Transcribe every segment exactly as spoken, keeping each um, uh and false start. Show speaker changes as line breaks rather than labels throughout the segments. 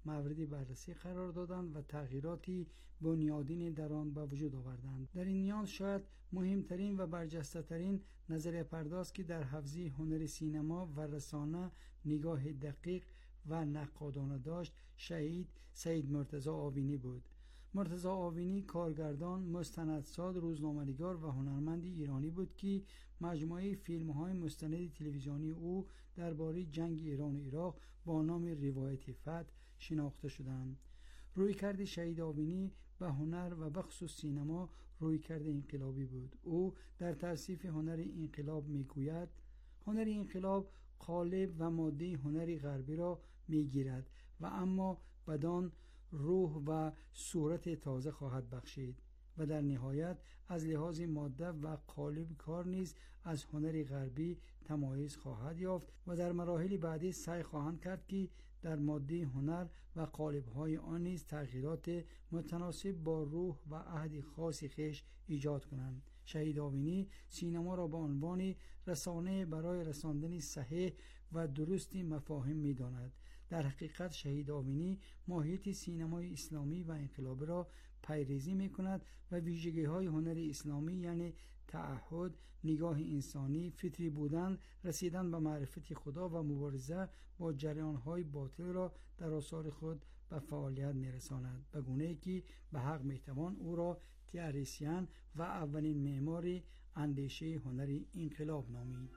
مورد بررسی قرار دادند و تغییراتی بنیادین در آن به وجود آوردند. در این میان شاید مهمترین و برجسته ترین نظریه پرداز که در حوزه هنر سینما و رسانه نگاه دقیق و نقادانه داشت شهید سید مرتضی آوینی بود. مرتضی آوینی کارگردان، مستندساز، روزنامه‌نگار و هنرمند ایرانی بود که مجموعه فیلم‌های مستند تلویزیونی او درباره جنگ ایران و عراق با نام روایت فتح شناخته شدند. رویکرد شهید آوینی به هنر و به خصوص سینما رویکرد انقلابی بود. او در توصیف هنر انقلاب میگوید: هنر انقلاب قالب و ماده هنر غربی را میگیرد و اما بدان روح و صورت تازه خواهد بخشید و در نهایت از لحاظ ماده و قالب کار نیز از هنر غربی تمایز خواهد یافت و در مراحل بعدی سعی خواهند کرد که در ماده هنر و قالب‌های آن نیز تغییرات متناسب با روح و عهد خاص خویش ایجاد کنند. شهید آوینی سینما را به عنوان رسانه برای رساندن صحیح و درست مفاهیم می‌داند. در حقیقت شهید آوینی ماهیت سینمای اسلامی و انقلابی را پیریزی می‌کند و ویژگی‌های هنر اسلامی یعنی تعهد، نگاه انسانی، فطری بودن، رسیدن به معرفت خدا و مبارزه با جریان‌های باطل را در آثار خود به فعالیت می‌رساند، به گونه‌ای که به حق می‌توان او را تئوریسین و اولین معمار اندیشه هنر انقلاب نامید.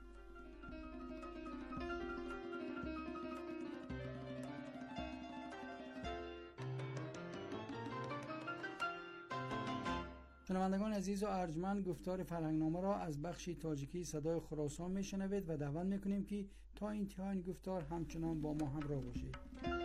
شنوندگان عزیز و ارجمند، گفتار فرهنگنامه را از بخش تاجیکی صدای خراسان میشنوید و دعوت میکنیم که تا انتهای این گفتار همچنان با ما همراه باشید.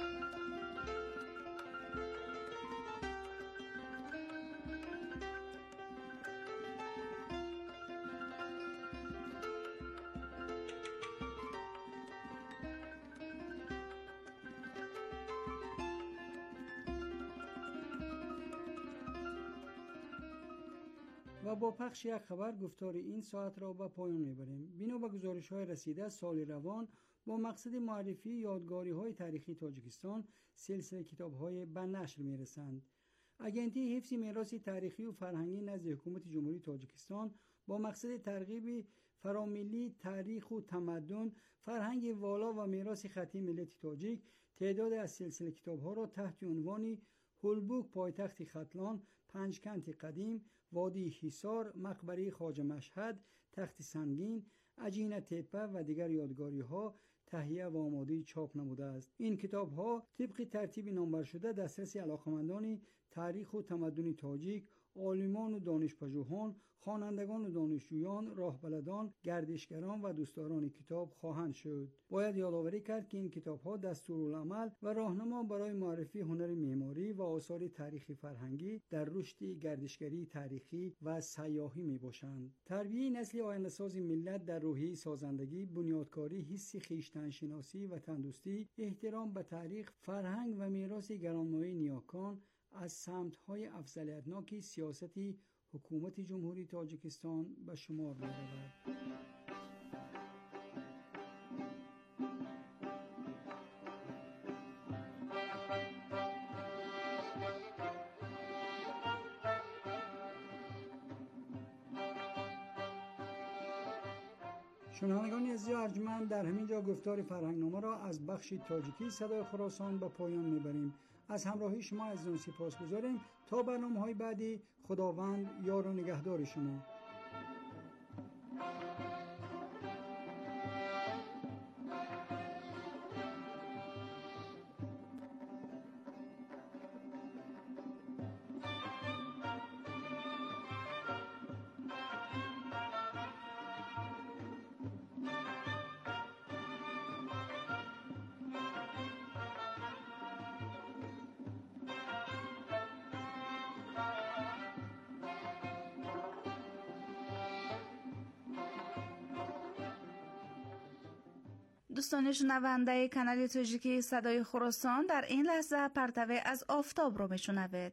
و با پخش یک خبر گفتار این ساعت را به پایان میبریم. بنا به گزارش‌های رسیده، سال روان با مقصد معرفی یادگاری‌های تاریخی تاجیکستان سلسله کتاب‌های به نشر میرسند. اجنتی حفظ میراث تاریخی و فرهنگی نزد حکومت جمهوری تاجیکستان با مقصد ترغیب فراملی تاریخ و تمدن، فرهنگ والا و میراث خطی ملت تاجیک تعداد از سلسله کتاب‌ها را تحت عنوان هولبوک پایتخت ختلان، پنجکنت قدیم، وادی حصار، مقبره خواجه مشهد، تخت سنگین، عجینه تپه و دیگر یادگاری ها تهیه و آماده چاپ نموده است. این کتاب ها طبق ترتیب نامبر شده دسترسی علاقمندان تاریخ و تمدن تاجیک، عالمان و دانشپژوهان، خوانندگان و دانشجویان، راهبلدان، گردشگران و دوستداران کتاب خواهند شد. باید یادآوری کرد که این کتاب ها دستورالعمل و راهنما برای معرفی هنر معماری و آثار تاریخی فرهنگی در رشد گردشگری تاریخی و سیاحی می باشند. تربیت نسل آینده‌ساز ملت در روحیه سازندگی، بنیادکاری، حس خویشتن‌شناسی و تندرستی، احترام به تاریخ، فرهنگ و میراث گرانمایه نیاکان از سمت‌های افضلیتناک سیاست حکومت جمهوری تاجیکستان به شمار می‌رود. شنوندگان عزیز و ارجمند، در همین جا گفتار فرهنگنامه را از بخش تاجیکی صدای خراسان به پایان میبریم. از همراهی شما عزیزان سپاسگزاریم. تا برنامه‌های بعدی، خداوند یار و نگهدار شما.
دوستان شنونده کانال تاجیکی صدای خراسان، در این لحظه پرتو از آفتاب رو میشنوید.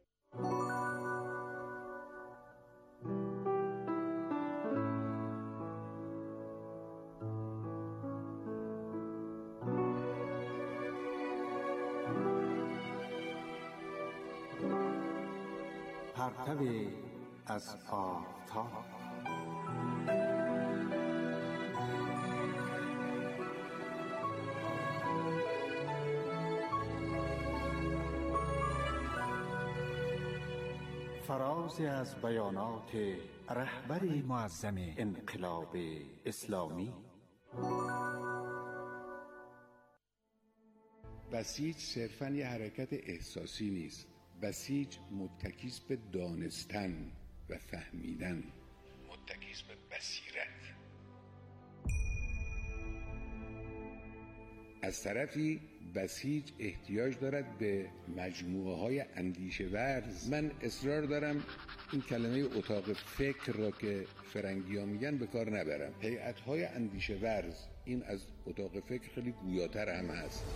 پرتو از آفتاب. فراز از بیانات رهبر معظم انقلاب اسلامی.
بسیج صرفاً یه حرکت احساسی نیست. بسیج متکیست به دانستن و فهمیدن، متکیست به بصیرت. از طرفی بسیج احتیاج دارد به مجموعه های اندیشه ورز. من اصرار دارم این کلمه اتاق فکر را که فرنگی ها میگن به کار نبرم. هیئت های اندیشه ورز، این از اتاق فکر خیلی گویاتر هم هست.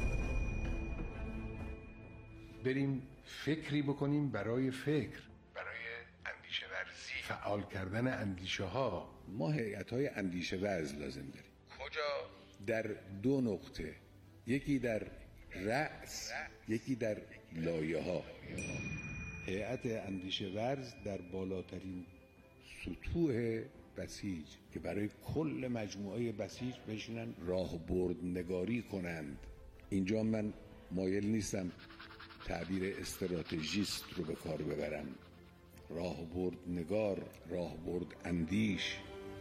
بریم فکری بکنیم برای فکر، برای اندیشه ورزی، فعال کردن اندیشه ها. ما هیئت های اندیشه ورز لازم داریم. کجا؟ در دو نقطه، یکی در رأس، یکی در لایه ها. هیئت اندیشه ورز در بالاترین سطوح بسیج که برای کل مجموعه بسیج بشینن راهبرد نگاری کنند. اینجا من مایل نیستم تعبیر استراتژیست رو به کار ببرم. راهبرد نگار، راهبرد اندیش.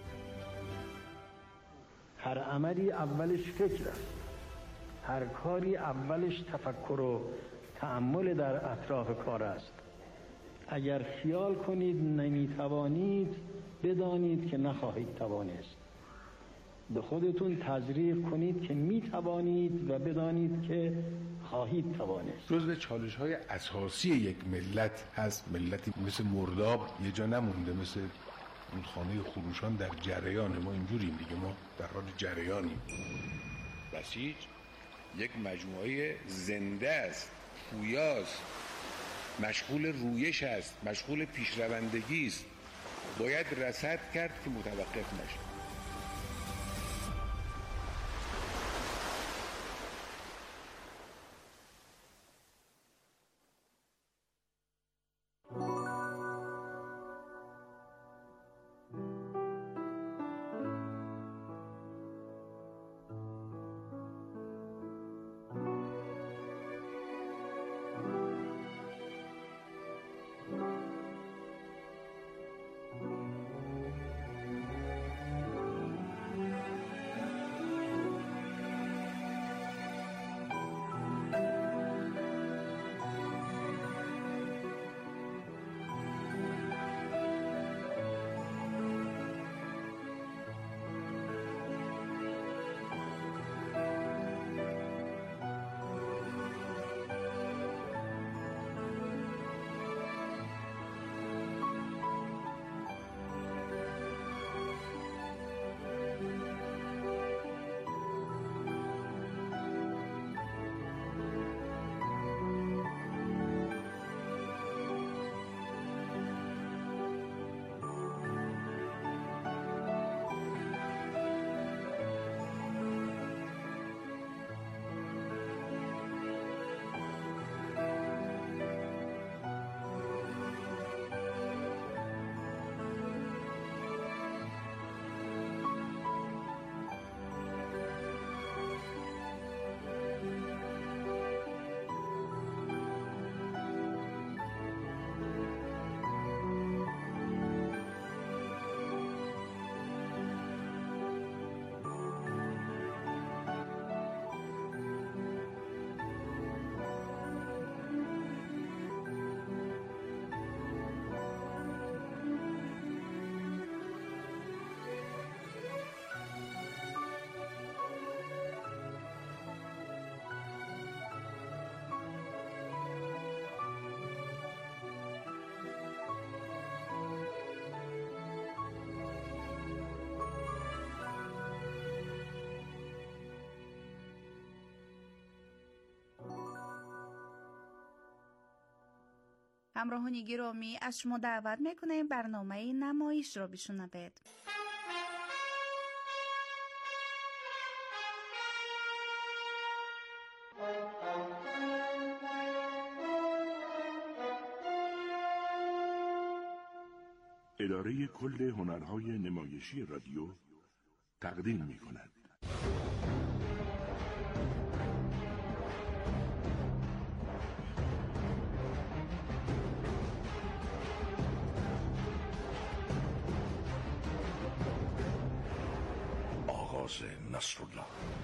هر عملی اولش فکر است، هر کاری اولش تفکر و تأمل در اطراف کار است. اگر خیال کنید نمیتوانید، بدانید که نخواهید توانست. به خودتون تزریق کنید که میتوانید و بدانید که خواهید توانست.
جزو چالش‌های اساسی یک ملت هست. ملتی مثل مرداب یه جا نمونده، مثل اون خانه خروشان در جریان. ما اینجوریم دیگه، ما در حال جریانیم. بسیج یک مجموعه زنده است، پویاست، مشغول رویش است، مشغول پیشروندگی است. باید رصد کرد که متوقف نشه.
همراهان گرامی، از شما دعوت میکنیم برنامه نمایش را بشنوید.
اداره کل هنرهای نمایشی رادیو تقدیم می کند. آغاز نصرالله.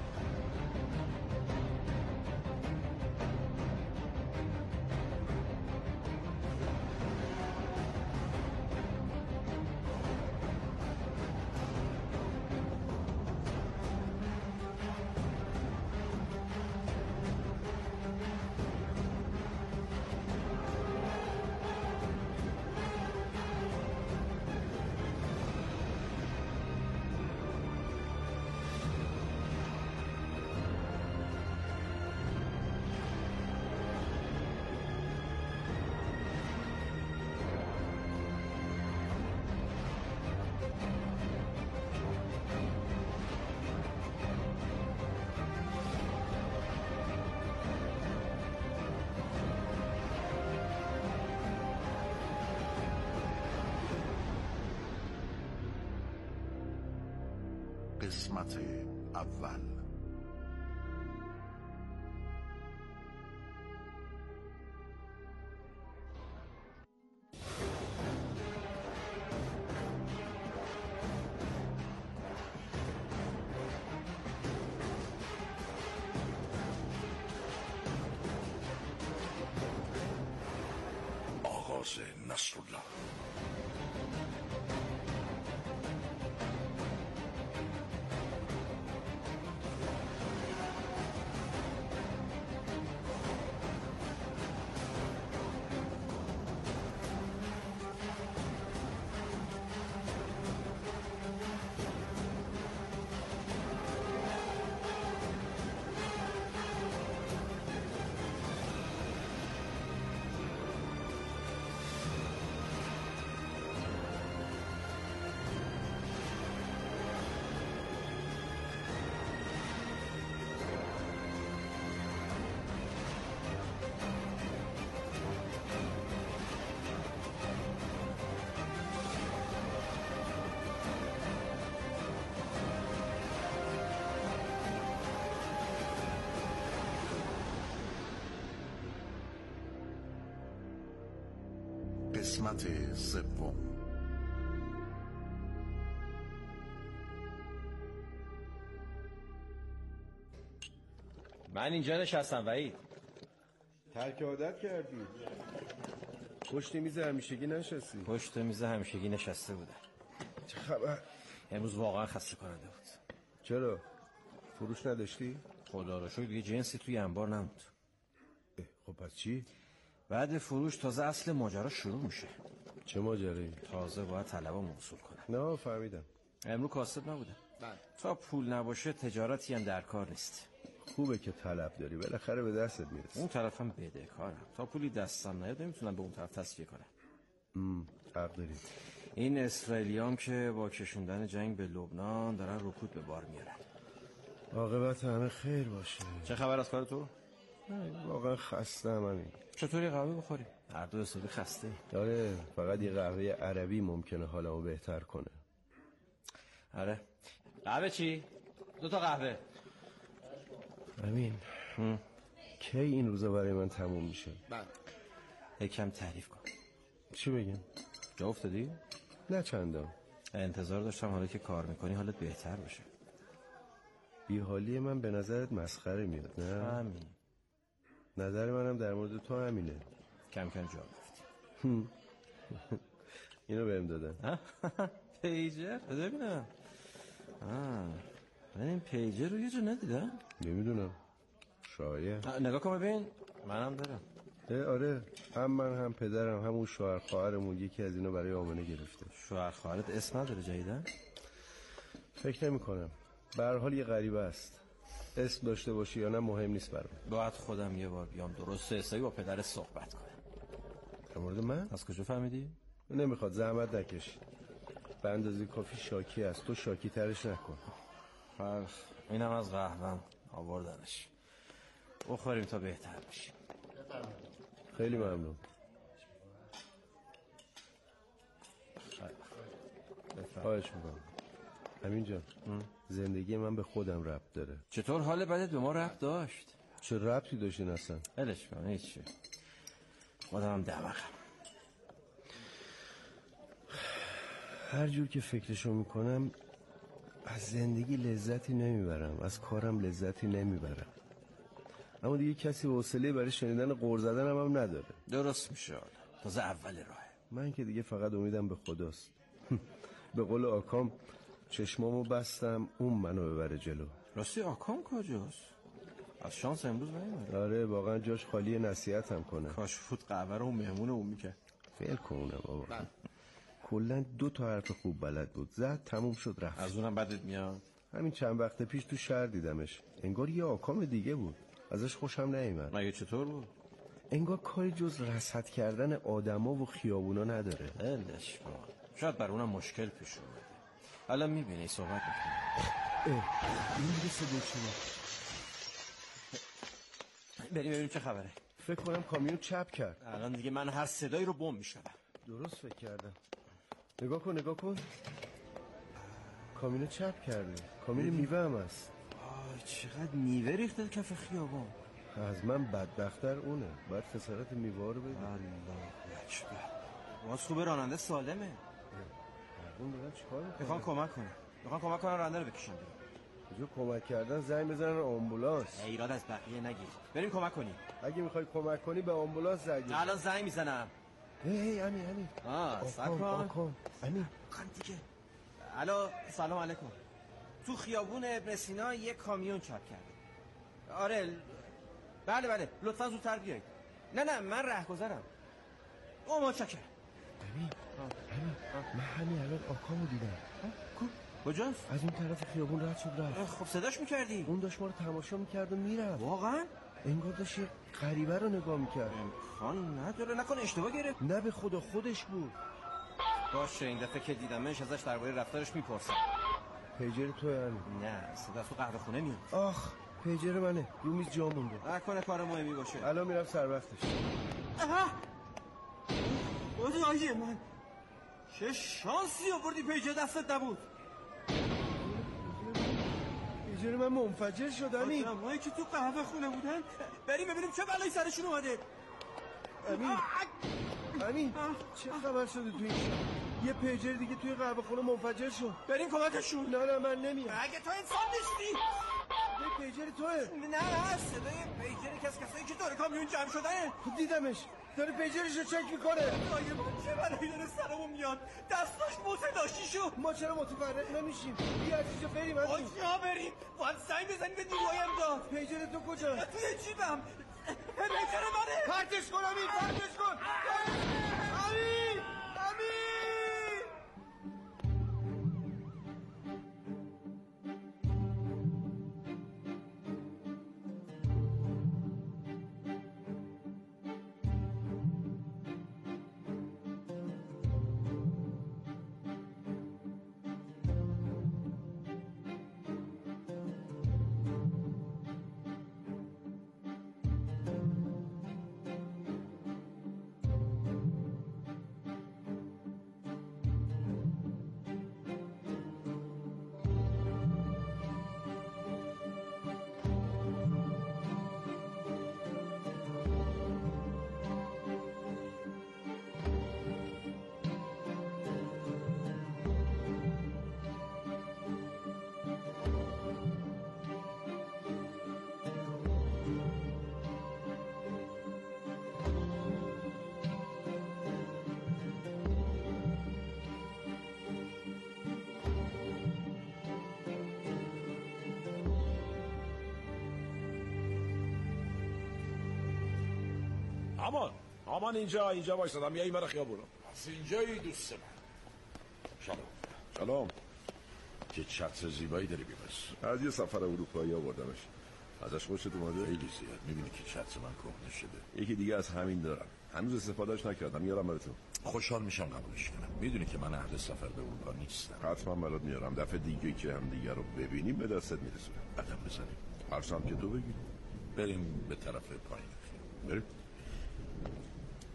قسمت اول. آغاز نصرالله. قسمت سوم.
من اینجا نشستم وحید.
ترک عادت کردی؟ پشت میز همیشگی نشستی؟
پشت میز همیشگی نشسته بودم.
چه خبر؟
امروز واقعا خسته کننده بود.
چرا؟ فروش نداشتی؟
خدا رو شکر دیگه جنسی توی انبار نبود.
خب پس چی؟
بعد فروش تازه اصل ماجرا شروع میشه.
چه ماجرایی؟
تازه باید طلبا موصول کنم.
نه فهمیدم.
امروز کاسب نبودم. تا پول نباشه تجارتی هم در کار نیست.
خوبه که طلب داری، بالاخره به دستت میرسه.
اون طرفم بدهکارم. تا پولی دستم نیاد نمیتونم به اون طرف تصفیه کنم.
امم حق داری.
این اسرائیلیام که با کشوندن جنگ به لبنان دارن رکود به بار میارن.
عاقبت همه خیر باشه.
چه خبر از کار تو؟
واقعا خستم همین.
چطوری قهوه بخوریم؟ هر دو حسابی خسته.
آره فقط یه قهوه عربی ممکنه حالمو بهتر کنه.
آره. قهوه چی؟ دو تا قهوه.
امین کی این روزا برای من تموم میشه؟
بعد یکم تعریف کن.
چی بگم؟
جا افتادی؟
نه چندان.
انتظار داشتم حالا که کار میکنی حالت بهتر بشه.
بیحالی من به نظرت مسخره میاد نه؟
همین.
نظر منم در مورد تو همینه.
کم کم جا گفتی.
اینو بهم دادن.
پیجر؟ ببینم. آه. من این پیجر رو یه جا ندیدم.
نمیدونم. شاید.
نگاه کن ببین. منم دارم.
آره هم من هم پدرم همون شوهر خواهرمون یکی از اینا برای آمنه گرفته.
شوهر خواهرت اسم نداره جدیدن؟
فکر نمی کنم. به هر حال یه غریبه است. اسم داشته باشی یا نه مهم نیست برام.
باید خودم یه بار بیام درست حسابی با پدر صحبت کنم.
در مورد من؟
از کجا فهمیدی؟
نمیخواد زحمت نکش. به اندازه کافی شاکی است. تو شاکی ترش نکن.
فرق اینم از قهوه‌ام آوردنش. بخوریم تا بهتر بشیم.
خیلی ممنون.
خیلی
خواهش میکنم. امین جان، زندگی من به خودم ربط داره.
چطور حال بدت به ما ربط داشت؟
چه ربطی داشتین اصلا؟
ولش کن، هیچی. خودم هم دماغم.
هر جور که فکرشو میکنم از زندگی لذتی نمیبرم، از کارم لذتی نمیبرم، اما دیگه کسی حوصله برای شنیدن غر زدن هم, هم نداره.
درست میشه، تازه اول راه.
من که دیگه فقط امیدم به خداست. به قول آکام چشمامو بستم اون منو ببره جلو.
راستی آکام کجاست؟ از شانس امروز نیومد.
آره واقعا جاش خالی، نصیحتم کنه.
کاش فوت قهوه رو مهمون اون میکرد.
فعل کنه بابا. کلا دو تا حرف خوب بلد بود، زد تموم شد رفت.
از اونم بدت میاد؟
همین چند وقت پیش تو شهر دیدمش، انگار یه آکام دیگه بود، ازش خوشم نیومد.
مگه چطور بود؟
انگار کاری جز رصد کردن آدما و خیابونا نداره.
ولش کن، شاید بر اونم مشکل پیش اومده. الان میبینی صحبت میکنه.
این دیگه صدای چیه؟
بریم ببینیم چه خبره.
فکر کنم کامیون چپ کرد.
الان دیگه من هر صدایی رو بم میشنوم.
درست فکر کردم. نگاه کن نگاه کن، کامیون چپ کرده. کامیون میوه هم هست.
آه چقدر میوه ریخته کف خیابان.
از من بدبختر اونه. باید خسارت میوه رو ببین.
الله اکبر. باز خوبه راننده سالمه.
اون دارن چیکار میکنن؟
میخوان کمک کنن. میخوان کمک کنن راننده رو بکشن بیرون.
جو کمک کردن زنگ بزنن آمبولانس.
ایراد از بقیه نگیر. بریم کمک کنیم.
اگه میخوای کمک کنی به آمبولانس زنگ بزن.
الان زنگ میزنم.
هی هی امین امین.
آه صبر کن.
آکام امین.
کن دیگه. الو سلام علیکم. تو خیابون ابن سینا یه کامیون چپ کرده. آره بله بله لطفا زودتر بیایید. نه نه من رهگذرم. او متشکرم.
امین امین من همین الان آکامو دیدم.
کجاست؟
از اون طرف خیابون رد شد رفت.
خب صداش میکردی؟
اون داشت ما رو تماشا میکرد و میرفت.
واقعا؟
انگار داشت یه غریبه رو نگاه میکرد.
امکان نداره، نکنه اشتباه گرفت.
نه به خدا خودش بود.
باشه این دفعه که دیدمش ازش درباره رفتارش میپرسم.
پیجر توی همین؟
نه صدا تو قهوه خونه میاد.
آخ پیجر منه، رو میز جا مونده.
نکنه کار مهمی باشه.
الان میرم سر وقتش.
آها خدای من چه شانسی آوردی پیجر دستت نبود.
پیجر من منفجر شد امین.
آدمایی که تو قهوه خونه بودن بریم ببینیم چه بلایی سرشون اومده.
امین امین چه خبر شده توی این شهر؟ یه پیجر دیگه توی قهوه خونه منفجر شد.
بریم کمکشون.
نه نه من نمیام.
اگه تو انسان نیستی.
یه پیجر توه.
نه نه صدای پیجر کس کسایی که داره کامیون جمع شدنه.
دیدمش داره پیجرش رو چک میکنه.
آیه من چه بلایی داره سرمون میاد. دستاش متلاشی شد.
ما چرا متفرق نمیشیم؟ بیا از اینجا بریم.
کجا بریم؟ باید سنگ بزنیم به نیروهای امداد.
پیجر تو کجا؟
توی جیبم. پیجر منه.
پرتش کن امین، پرتش کن. امین امین.
آمان آمان اینجا اینجا وایسادم. بیایی مرا خیابونو.
از اینجایی دوست من. سلام.
سلام.
چه چتر زیبایی داری بیبس.
از یه سفر اروپایی آوردمش. ازش خوشت اومده؟
خیلی زیاد. میبینی که چتر من کهنه شده.
یکی دیگه از همین دارم. هنوز استفادهش نکردم. میارم براتون.
خوشحال میشم قبولش کنم. میدونی که من اهل سفر به اروپا نیستم.
حتما برات میارم. دفعه دیگه که هم دیگه رو ببینیم به دستت میرسونم.
قدم بزنیم.
هر سمت که تو بگی.
بریم به طرف پایین.
بریم.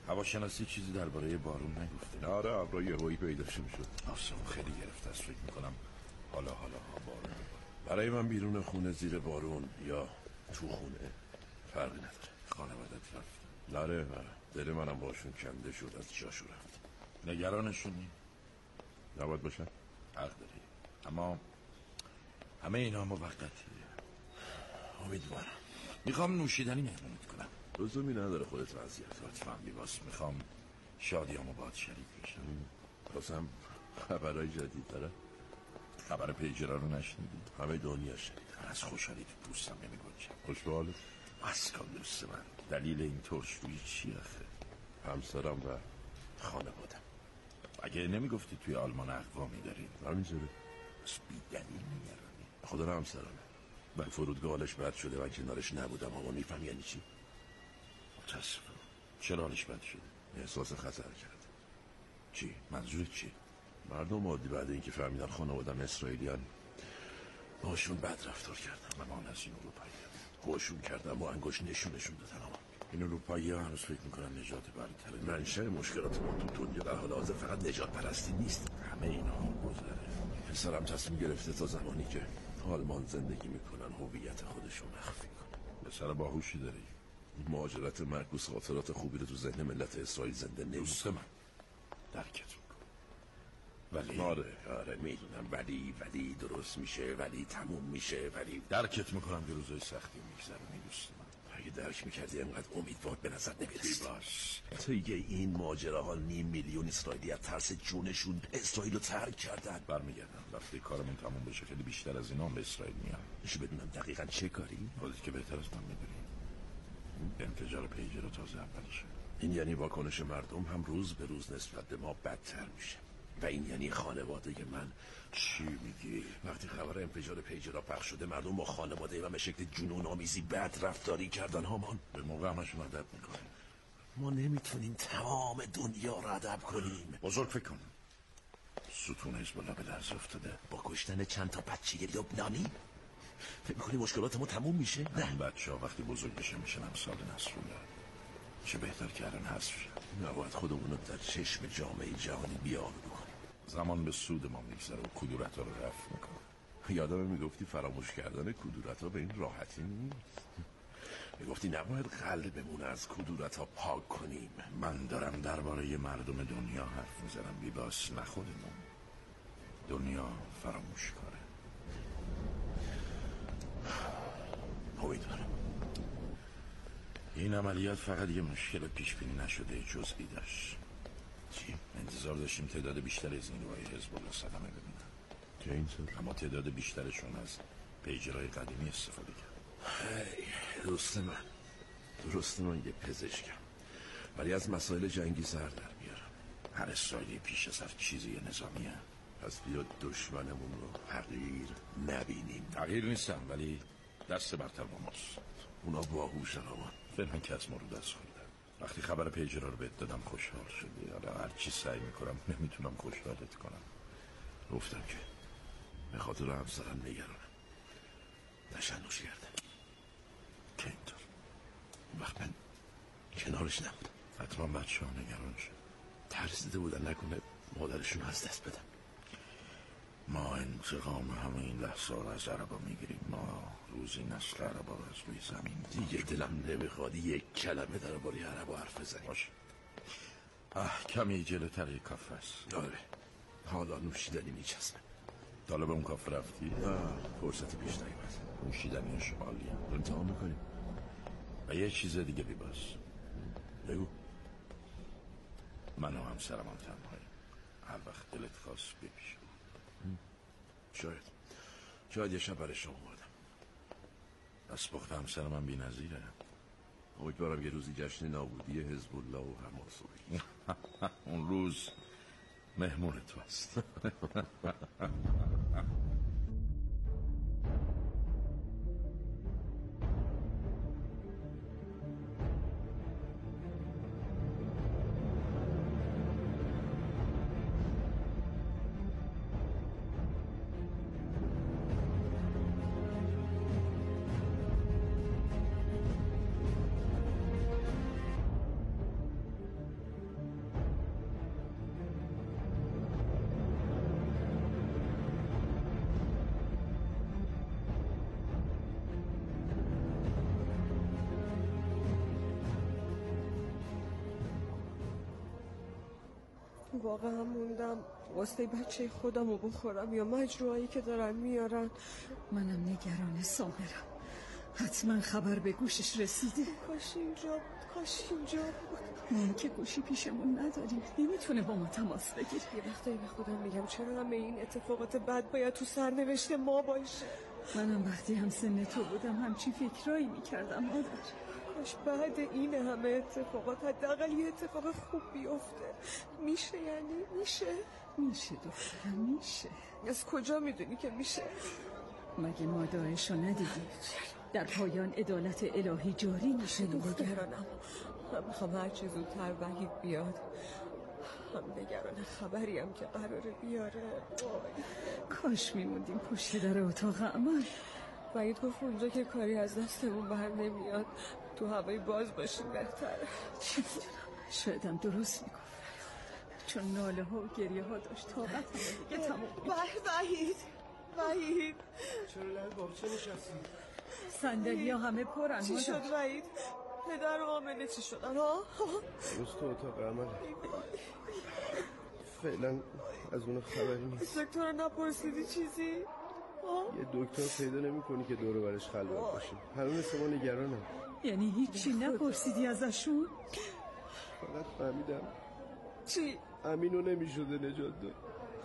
هواشناسی چیزی درباره بارون نگفته؟
آره ابرای هوایی پیداش میشد.
آسمون خیلی گرفته است، فکر میکنم حالا حالا بارون.
برای من بیرون خونه زیر بارون یا تو خونه فرقی نداره.
خانوادت رفت؟
آره دل منم باشون کنده شد، از جاشو رفت.
نگرانشونی؟
نباید باشن؟
حق داری، اما همه اینا موقتیه.
امیدوارم.
میخوام نوشیدنی مهمونت کنم.
لزومی نداره خودت وضعیت.
لطفاً بیباس، میخوام شادیامو باهات شریک بشم.
بازم خبرهای جدید داره؟
خبر پیجرا رو نشنیدی؟
همه دنیا شنید.
از خوشحالی تو پوستم نمیگنجم.
خوش به حالت؟
اسکان دوست من، دلیل این ترشرویی چی آخه؟
همسرم و
خانوادم. اگه نمیگفتی توی آلمان اقوامی دارید؟
همینجوره.
بس بی دلیل نگرانی.
خدا رو همسرمه. من فرودگاه حالش بد شده، من کنارش نبودم. اما میفهم یعنی چی؟
متاسفم. چرا حالش بد شده؟
احساس خطر کرد.
چی؟ منظورت چی؟
مردم عادی بعد اینکه فهمیدن خانوادم اسرائیلیان باشون بد رفتار کردن.
من از این اروپایی
خوشون کردم و انگشت نشونشون دادن. اما
این اروپایی ها هنوز فکر میکنن نجات برتره.
منشأ مشکلات ما تو دنیا در حال حاضر فقط نجات پرستی نیست.
همه اینا گذره.
پسرم تصمیم گرفته تا زمانی که آلمان زندگی میکنن هویت خودشون مخفی کنه.
پسر باهوشی داری.
مهاجرت معکوس خاطرات خوبی رو تو ذهن ملت اسرائیل زنده نمی‌کنه.
دوست من درکت میکنم، ولی
آره آره میدونم، ولی ولی درست میشه، ولی تموم میشه، ولی
درکت میکنم که روزای سختی میگذرونی دوست من.
اگه درک میکردی اینقدر امیدوار به نظر نمیرسید.
باش
طی این ماجراها نیم میلیون اسرائیلی از ترس جونشون اسرائیل رو ترک کردن.
برمیگردم وقتی کارمون تموم بشه. خیلی بیشتر از اینا به اسرائیل میام.
میشه بدونم دقیقاً چه کاری؟
خودت که بهتر از من میدونی. انفجار پیجر تازه اولشه.
این یعنی واکنش مردم هم روز به روز نسبت به ما بدتر میشه. و این یعنی خانواده من.
چی میگی؟
وقتی خبر انفجار پیجرا پخش شده مردم با خانواده من به شکل جنون آمیزی بد رفتاری کردن. هامان
به موقع همشون ادب میکنیم.
ما نمیتونیم تمام دنیا رو ادب کنیم.
بزرگ فکر کن. ستون حزب الله به لرز افتاده
با کشتن چند تا بچه لبنانی. فکر میکنی مشکلات ما تموم میشه؟
نه. این بچه ها وقتی بزرگ بشه میشن امثال نصرالله. چه بهتر که الان حذف شد.
نباید خودمون رو در چشم جامعه جهانی بی‌آبرو کنیم.
زمان به سود ما میگذره و کدورت ها رو رفع میکنه.
یادم میگفتی فراموش کردن کدورت ها به این راحتی نیست. میگفتی نباید قلبمون از کدورت ها پاک کنیم.
من دارم درباره مردم دنیا حرف میزنم بیباس، نه خودمون. دنیا فراموش کاره.
امیدوارم.
این عملیات فقط یه مشکل پیش بینی نشده جزئی داشت.
چی؟
انتظار داشتیم تعداد بیشتر از نیروهای حزب الله صدمه ببینن
که اینطور؟
اما تعداد بیشترشون از پیجرهای قدیمی استفاده کرد.
هی دوست من درست من یه پزشکم ولی از مسائل جنگی سر در میارم.
هر اسرائیلی پیش از هر چیزی یه نظامیه.
پس بیا دشمنمون رو حقیر نبینیم.
تغییر نیستم ولی دست برتر با ماست.
اونا باهوشن. اما
فعلا که از ما رو دست خوردن. وقتی خبر پیجرا رو بهت دادم خوشحال شدی. حالا هر چی سعی میکنم نمیتونم خوشحالت کنم.
گفتم که به خاطر همسرم نگرانم. تشنج کردم
که اینطور
وقت من کنارش نبودم.
حتما بچه ها نگران شد.
ترسیده بودن نکنه مادرشون از دست بدم.
ما انتقام همه این لحظه رو از عربا میگیریم. ما روزی نسل عربا رو از روی زمین
دیگه دلم نمیخواد یک کلمه درباره عربا حرف بزنیم.
باشه. اه کمی جلوتر یک کافه است.
آره حالا نوشیدنی میچسبه.
حالا به اون کافه رفتی؟
نه فرصت پیش نیومد.
نوشیدنیش عالیه.
امتحان میکنیم.
و یه چیز دیگه بیباس.
بگو.
من و همسرم هم تنهاییم. هر وقت دلت خواست بپیش.
شاید شاید یه شب برای شما اومدم.
بس بخت همسرم هم بی نظیره.
امیدوارم یه روزی جشن نابودی حزب الله و حماس رو بگیر.
اون روز مهمون تو است.
واقعا موندم واسه بچه خودم رو بخورم یا مجروحایی که دارن میارن.
منم نگران سامرم. حتما خبر به گوشش رسیده.
کاش اینجا بود، کاش اینجا بود.
ما که گوشی پیشمون نداریم، نمیتونه با ما تماس بگیره.
یه وقتایی به خودم میگم چرا همه این اتفاقات بد باید تو سرنوشت ما باشه.
منم وقتی هم سن تو بودم همچین فکرایی میکردم مادر.
کاش بعد این همه اتفاقات حداقل یه اتفاق خوب بیفته. میشه یعنی میشه؟
میشه دخترم، میشه.
از کجا میدونی که میشه؟
مگه ما داعشو ندیدیم؟ در پایان عدالت الهی جاری میشه.
دخترانم هم میخوام هر چه زودتر وحید بیاد. هم نگران خبری هم که قراره بیاره.
کاش میموندیم پشت در اتاق عمل.
وحید گفت اونجا که کاری از دستمون بر نمیاد تو هوای باز باشیم بهتره.
چی میدونم، شایدم درست میگفت، چون ناله ها و گریه ها داشت طاقت همه دیگه تموم میگه.
وحید وحید
چرا لحظه بابچه نشستی؟
صندلی ها همه پرن.
چی شد وحید؟ پدر و آمنه چی شدن ها؟
روز تو اتاق عمله. فعلا از اون خبری نیست.
دکتر نپرسیدی چیزی؟
یه دکتر پیدا نمی کنی که دور برش خلوت باشیم. همه مثل ما نگرانم.
یعنی هیچی نپرسیدی ازشون؟
فقط فهمیدم
چی؟
امینو نمی شده نجات داد.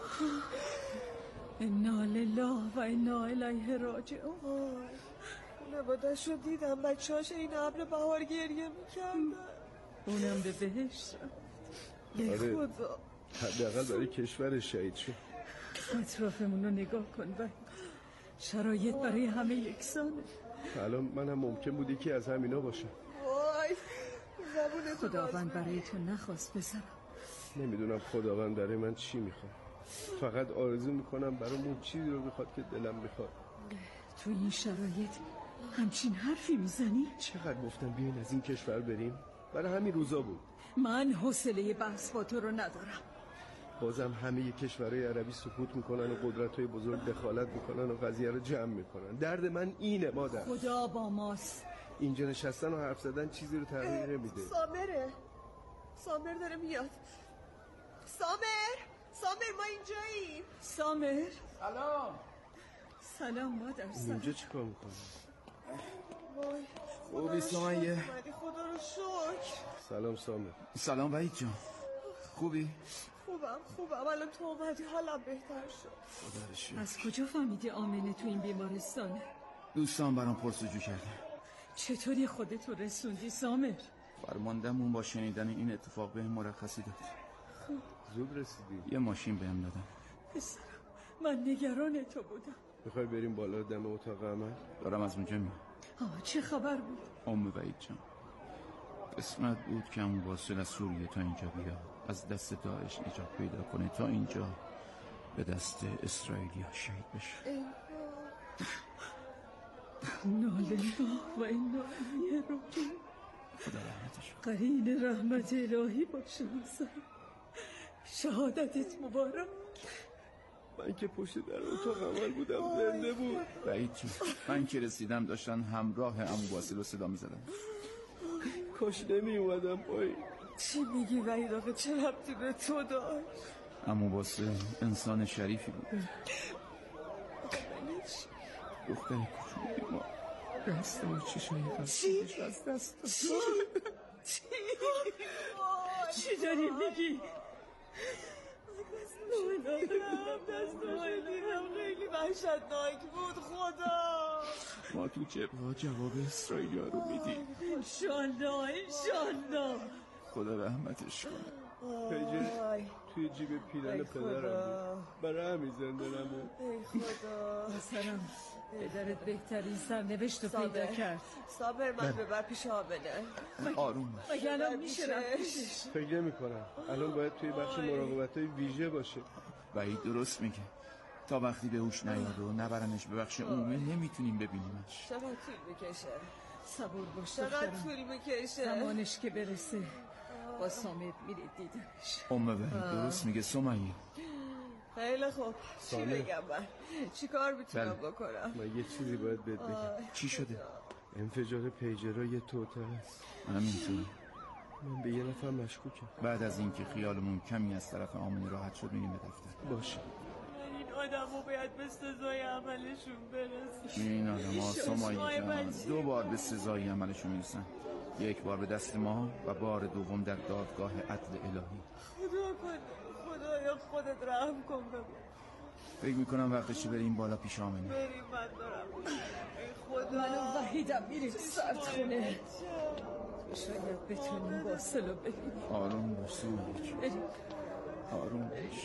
انا لله و انا الیه راجعون.
نوادش رو دیدم، بچه هاش این ابر بهار گریه میکردن.
اونم به بهشت
به
آره.
خدا
حداقل برای کشور شهید شد.
اطرافمون رو نگاه کن و شرایط برای همه یکسانه.
الان منم ممکن بود یکی از همینا باشم.
وای زبونتو
خداوند برای تو نخواست بزنم.
نمیدونم خداوند برای من چی میخواد. فقط آرزو میکنم برامون چیزی رو بخواد که دلم میخواد.
تو این شرایط همچین حرفی میزنی؟
چقدر گفتم بیاین از این کشور بریم؟ برای همین روزا بود.
من حوصله بحث با تو رو ندارم.
بازم همه کشورهای عربی سکوت میکنن و قدرت‌های بزرگ دخالت میکنن و قضیه رو جمع میکنن. درد من اینه مادر.
خدا با ماست.
اینجا نشستن و حرف زدن چیزی رو تغییر نمیده.
سامره سامر داره میاد. سامر سامر ما اینجاییم.
سامر
سلام.
سلام مادر. سلام.
اینجا چیکار میکنی؟
وای
خوبی سمیه؟
خدا رو شکر.
سلام سامر.
سلام وحید جان. خوبی؟
خوبم خوبم الان تو اومدی حالم بهتر شد.
از کجا فهمیدی آمنه تو این بیمارستانه؟
دوستان برام پرسجو کردن.
چطوری خودتو رسوندی سامر؟
فرماندهمون با شنیدن این اتفاق بهم مرخصی داد.
زود رسیدی.
یه ماشین بهم دادن.
پسرم من نگران تو بودم.
میخوای بریم بالا دم اتاق عمل؟
دارم از اونجا میام.
آه چه خبر بود؟
ام وحید جان قسمت بود که همون واصل از سوریه تا اینجا بیاد، از دست داعش نجات پیدا کنه تا اینجا به دست اسرائیلی ها شهید بشه.
نالله و انا الیه راجعون.
خدا رحمتش کنه.
قرین رحمت الهی باشه مثلا. شهادتت مبارک.
من که پشت در اتاق عمل بودم زنده بود.
وحید جان من که رسیدم داشتن همراه عمو واصل رو صدا می‌زدن.
کاش نمی اومدم پایین.
چی میگی وحید آخه چه ربطی به تو داشت؟
عمو واصل انسان شریفی بود. دختر کوچولوی ما دست و چشای خستگیش از دست داد.
چی؟ چی؟
چی داری میگی؟
دست رو دیدم خیلی وحشتناک بود. خدا
ما تو جبهه جواب اسرائیلی ها رو میدیم.
انشالله انشالله.
خدا رحمتش کنه.
پیجه توی جیب پیرن پدرم بود. برای همین زنده نمون.
ای خدا
پسرم پدرت بهترین سرنوشت رو پیدا کرد.
صابر من ببر پیش آمنه.
آروم
مگه الان میشه رفت پیشش؟
فکر نمی کنم الان باید توی بخش مراقبت های ویژه باشه.
وحید درست میگه. تا وقتی به هوش نیاد و نبرنش به بخش عمومی نمیتونیم ببینیمش.
چقدر طول میکشه؟
صبور باش
چقدر
دخترم.
طول میکشه؟
زمانش که برسه با سامر میرید دیدنش.
ام وحید درست میگه سمیه.
خیلی خوب چی
سامر.
بگم من؟ چی کار میتونم
بله.
بکنم؟
من یه چیزی باید بهت بگم.
چی شده؟
انفجار پیجرها یه توتر است.
همینطور.
من به یه نفر مشکوکم.
بعد از اینکه خیالمون کمی از طرف آمنی راحت شد میریم به دفتر.
باشه.
این آدمو باید به سزای عملشون برسن.
این آدم ها سمایی جان دو بار به سزای عملشون میرسن، یک بار به دست ما و بار دوم در دادگاه عدل الهی.
خدا کن، خدایا خودت رحم کن ببین.
فکر میکنم وقتشه بریم بالا پیش آمنی.
بریم، من دارم. ای خدا،
من و وحیدم میریم سردخونه. شاید بتونیم واصل رو ببینیم.
آروم باش سمایی جان، آروم باش.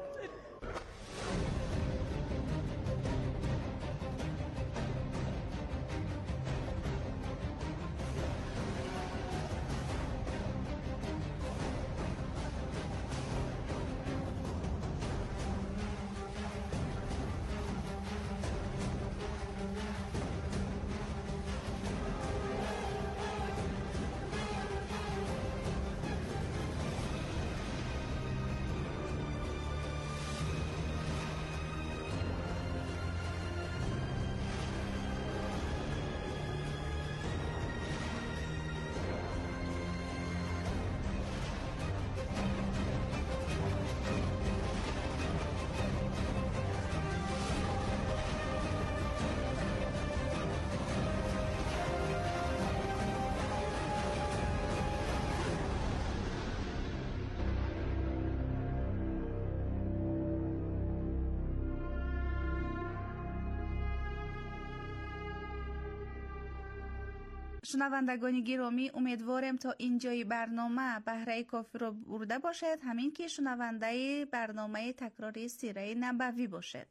شنوندگان گرامی، امیدوارم تا اینجای برنامه بهره کافی رو برده باشد، همین که شنونده برنامه تکراری سیره نبوی باشد.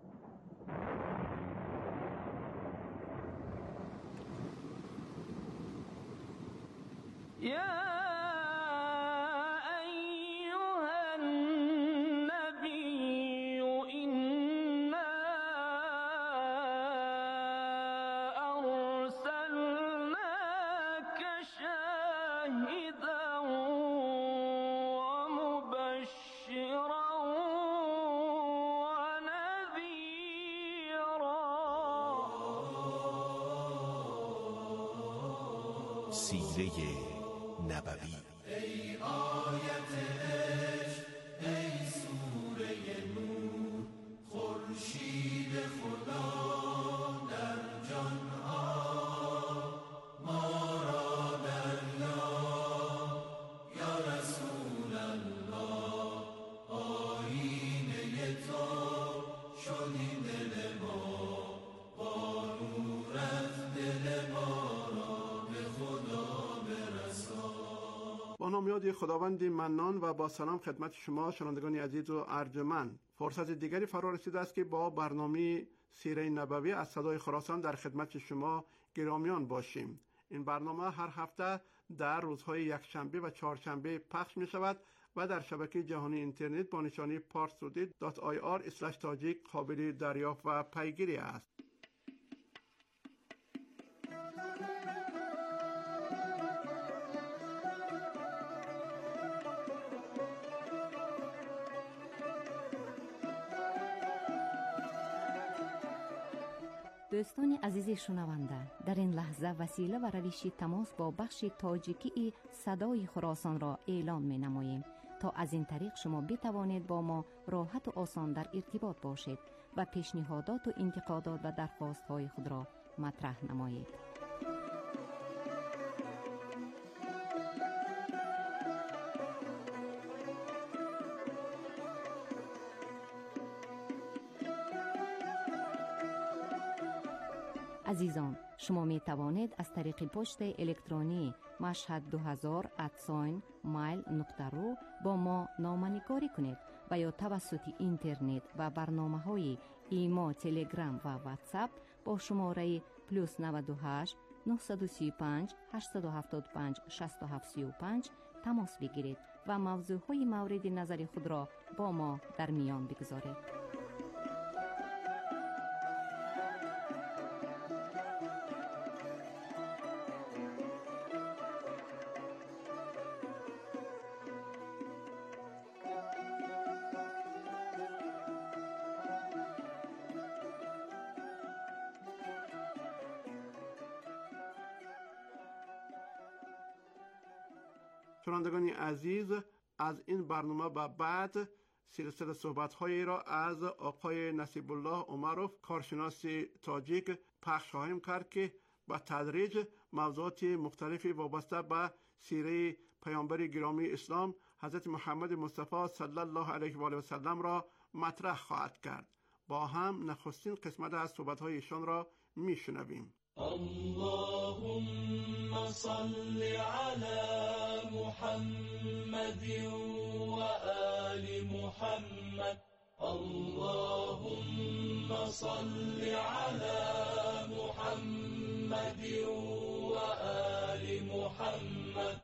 سیره نبوی. ای آیت عشق، ای سوره نور، خورشید خدا در جانها ما را دریاب. یا رسول الله، آیینه تو شد این دل ما، با نورت دل ما
با نام یاد خداوند منان و با سلام خدمت شما شنوندگان عزیز و ارجمند. فرصت دیگری فرا رسیده است که با برنامه سیره نبوی از صدای خراسان در خدمت شما گرامیان باشیم. این برنامه هر هفته در روزهای یکشنبه و چهارشنبه پخش می شود و در شبکه جهانی اینترنت با نشانی parstoday دات آی آر اسلش تاجیک قابل دریافت و پیگیری است.
دوستان عزیز شنونده، در این لحظه وسیله و روش تماس با بخش تاجیکی صدای خراسان را اعلام می نماییم تا از این طریق شما بتوانید با ما راحت و آسان در ارتباط باشید و پیشنهادات و انتقادات و درخواست های خود را مطرح نمایید. عزیزان، شما می توانید از طریق پست الکترونی مشهد دو هزار ات مایل نقطه رو با ما نامه‌نگاری کنید و یا توسط اینترنت و برنامه های ایما، تلگرام و واتساپ با شماره پلوس نود و هشت نه سه پنج هشت هفت پنج شش هفت سه پنج تماس بگیرید و موضوع های مورد نظر خود را با ما در میان بگذارید.
شنوندگان عزیز، از این برنامه به بعد سلسله صحبت‌هایی را از آقای نصیب الله عمروف کارشناس تاجیک پخش خواهیم کرد که با تدریج موضوعات مختلفی وابسته به سیره پیامبر گرامی اسلام حضرت محمد مصطفی صلی الله علیه و آله و سلم را مطرح خواهد کرد. با هم نخستین قسمت از صحبت‌های ایشان را میشنویم.
اللهم صل على محمد و آل محمد. اللهم صل على محمد و آل محمد.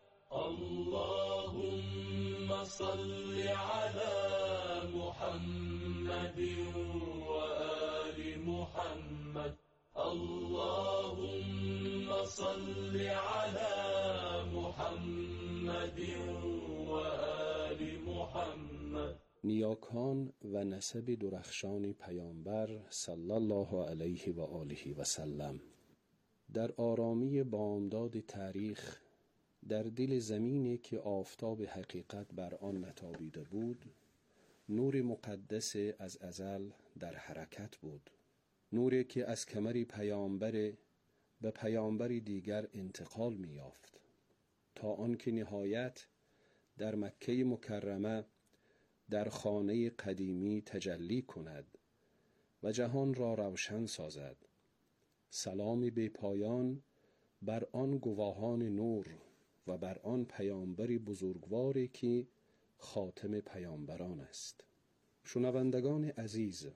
اللهم صل على محمد و آل محمد. اللهم صل على محمد و آل محمد.
نیاکان و نسب درخشان پیامبر صلی الله علیه و آله و سلم در آرامی بامداد تاریخ در دل زمینی که آفتاب حقیقت بر آن نتابیده بود، نور مقدس از ازل در حرکت بود، نوری که از کمر پیامبر به پیامبر دیگر انتقال می یافت تا آنکه نهایت در مکه مکرمه در خانه قدیمی تجلی کند و جهان را روشن سازد. سلام بی پایان بر آن گواهان نور و بر آن پیامبر بزرگواری که خاتم پیامبران است. شنوندگان عزیز،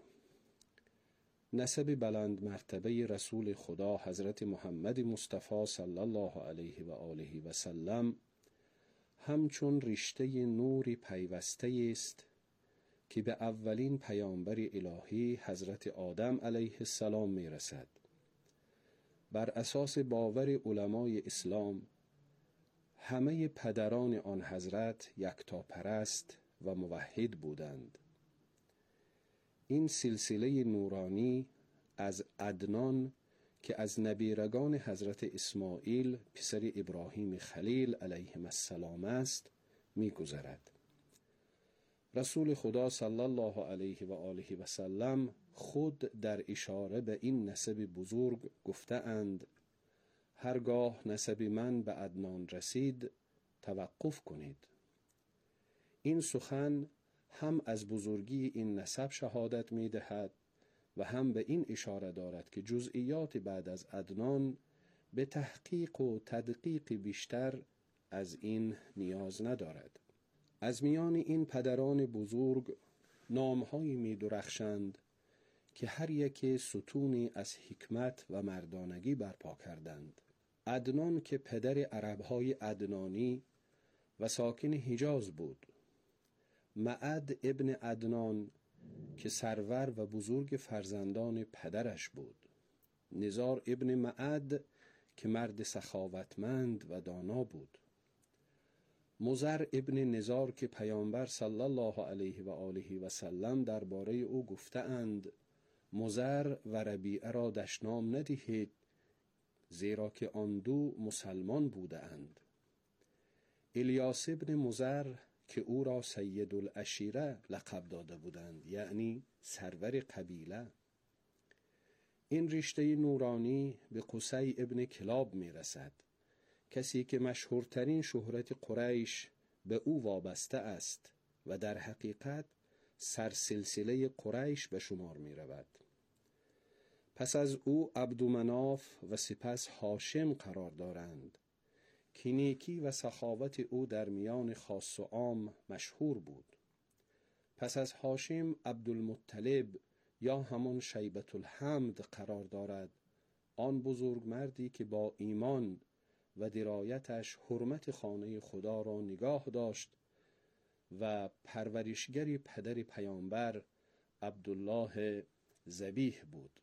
نسب بلند مرتبه رسول خدا حضرت محمد مصطفی صلی الله علیه و آله و سلم همچون رشته نوری پیوسته است که به اولین پیامبر الهی حضرت آدم علیه السلام می رسد. بر اساس باور علمای اسلام همه پدران آن حضرت یکتاپرست و موحد بودند. این سلسله نورانی از عدنان که از نبیرگان حضرت اسماعیل پسر ابراهیم خلیل علیهم السلام است می گذرد. رسول خدا صلی الله علیه و آله و سلم خود در اشاره به این نسب بزرگ گفته اند: هرگاه نسب من به عدنان رسید توقف کنید. این سخن هم از بزرگی این نسب شهادت می دهد و هم به این اشاره دارد که جزئیات بعد از عدنان به تحقیق و تدقیق بیشتر از این نیاز ندارد. از میان این پدران بزرگ نامهایی می درخشند که هر یک ستونی از حکمت و مردانگی برپا کردند. عدنان که پدر عربهای عدنانی و ساکن حجاز بود، معد ابن عدنان که سرور و بزرگ فرزندان پدرش بود، نزار ابن معد که مرد سخاوتمند و دانا بود، مزر ابن نزار که پیامبر صلی الله علیه و آله و سلم درباره او گفته اند: مزر و ربیعه را دشنام ندهید زیرا که آن دو مسلمان بوده اند. الیاس ابن مزر که او را سید العشیره لقب داده بودند، یعنی سرور قبیله. این رشته نورانی به قصی ابن کلاب می رسد، کسی که مشهورترین شهرت قریش به او وابسته است و در حقیقت سرسلسله قریش به شمار می رود. پس از او عبدمناف و سپس هاشم قرار دارند که نیکی و سخاوت او در میان خاص و عام مشهور بود. پس از هاشم عبدالمطلب یا همان شیبة الحمد قرار دارد، آن بزرگ مردی که با ایمان و درایتش حرمت خانه خدا را نگاه داشت و پرورشگری پدر پیامبر عبدالله ذبیح بود.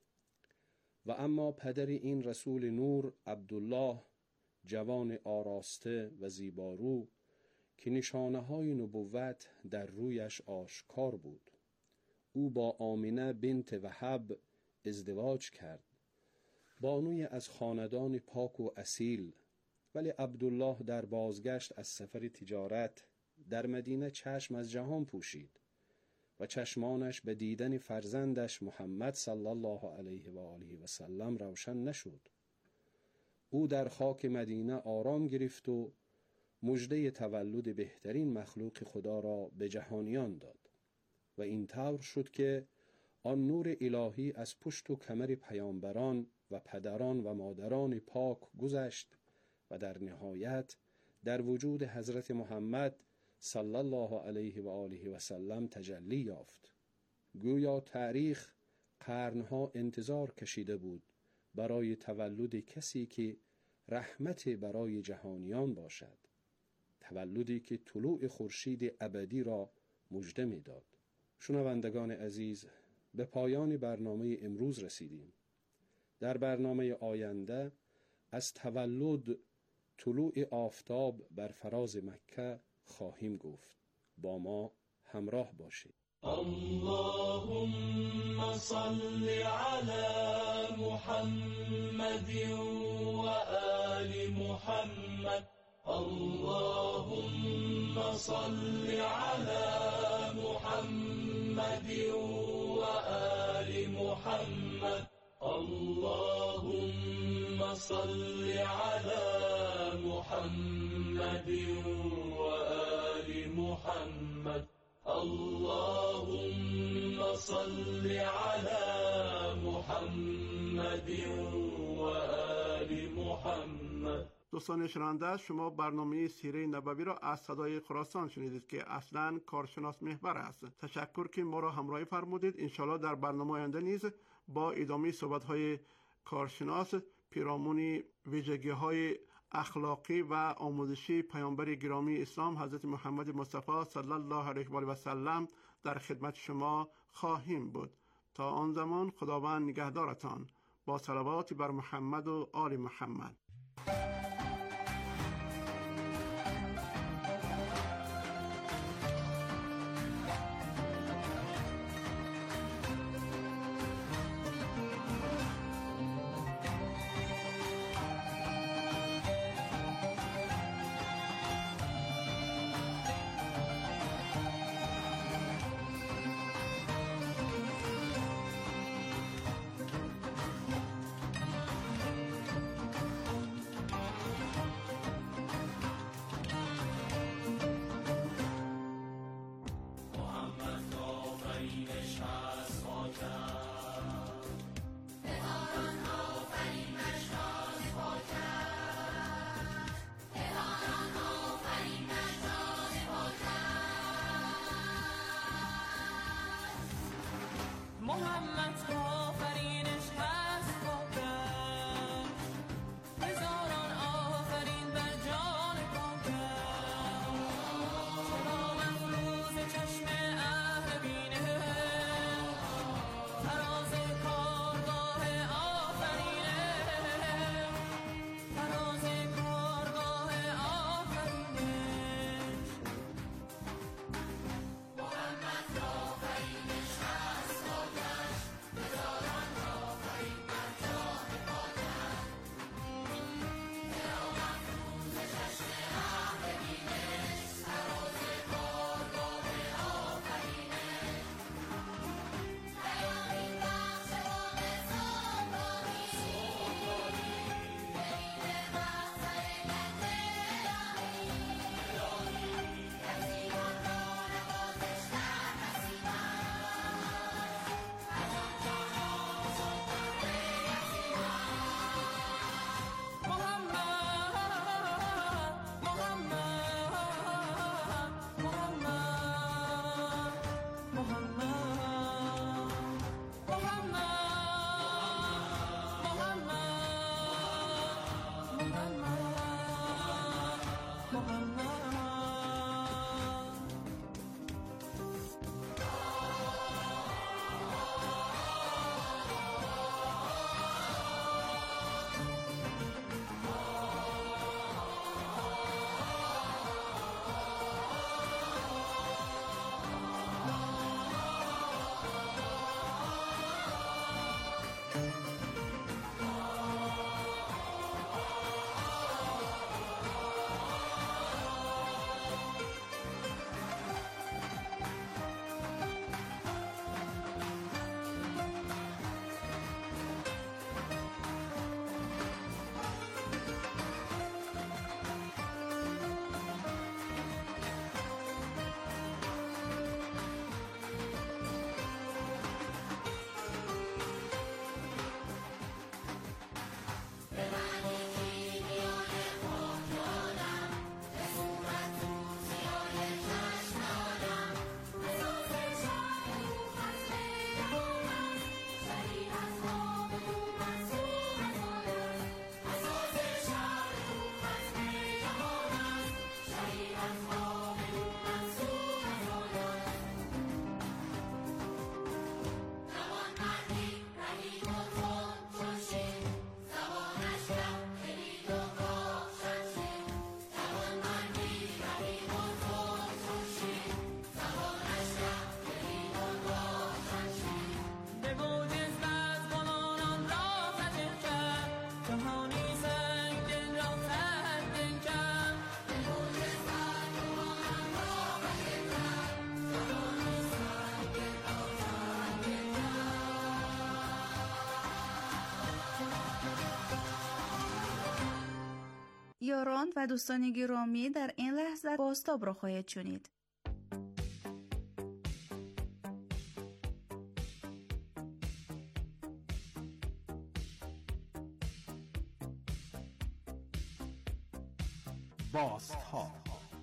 و اما پدر این رسول نور عبدالله، جوان آراسته و زیبارو که نشانه های نبوت در رویش آشکار بود، او با آمینه بنت وهب ازدواج کرد، بانوی از خاندان پاک و اصیل ولی عبدالله در بازگشت از سفر تجارت در مدینه چشم از جهان پوشید و چشمانش به دیدن فرزندش محمد صلی الله علیه و آله و سلم روشن نشد. او در خاک مدینه آرام گرفت و مژده تولد بهترین مخلوق خدا را به جهانیان داد و این طور شد که آن نور الهی از پشت و کمر پیامبران و پدران و مادران پاک گذشت و در نهایت در وجود حضرت محمد صلی الله علیه و آله و سلم تجلی یافت. گویا تاریخ قرنها انتظار کشیده بود برای تولد کسی که رحمت برای جهانیان باشد، تولدی که طلوع خورشید ابدی را مژده می‌داد. شنوندگان عزیز، به پایان برنامه امروز رسیدیم. در برنامه آینده از تولد طلوع آفتاب بر فراز مکه خواهیم گفت. با ما همراه باشید.
اللهم صل على محمد و آل محمد. اللهم صل على محمد و آل محمد. اللهم صل على محمد و آل محمد. اللهم صل على محمد و آل محمد.
دوستان شنونده، شما برنامه سیره نبوی را از صدای خراسان شنیدید که اصلا کارشناس محور است. تشکر که ما را همراهی فرمودید. انشالله در برنامه آینده نیز با ادامه صحبت‌های کارشناس پیرامون ویژگی‌های اخلاقی و آموزشی پیامبر گرامی اسلام حضرت محمد مصطفی صلی الله علیه و آله و سلم در خدمت شما خواهیم بود. تا آن زمان خداوند نگهدارتان. با صلوات بر محمد و آل محمد.
یاران و دوستان گرامی در این لحظه بازتاب را خواهید شنید.
بازتاب،